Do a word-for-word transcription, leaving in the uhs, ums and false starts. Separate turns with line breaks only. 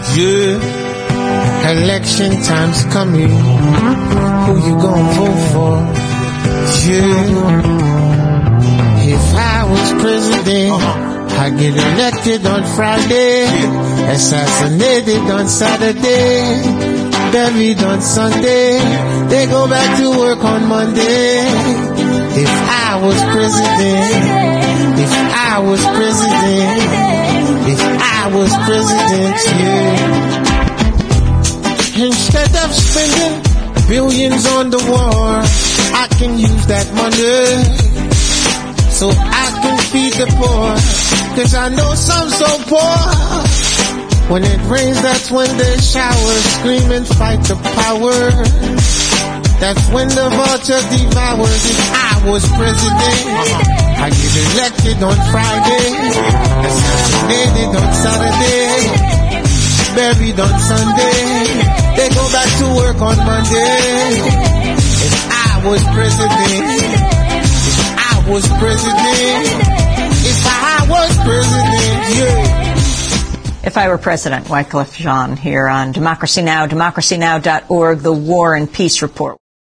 Yeah, election time's coming. Who you gonna vote for? Yeah, if I was president, I get elected on Friday, assassinated on Saturday, buried on Sunday, they go back to work on Monday. If I was president, if I was president, if I was president, yeah. Instead of spending billions on the war, I can use that money so I can feed the poor, cause I know some so poor. When it rains, that's when they shower, scream and fight the power. That's when the vulture devours. If I was president, I get elected on Friday, assassinated on Saturday, buried on Sunday, they go back to work on Monday. If I was president, was president, if I was president, yeah.
If I were president, Wycliffe Jean here on Democracy Now!, democracy now dot org, the War and Peace Report.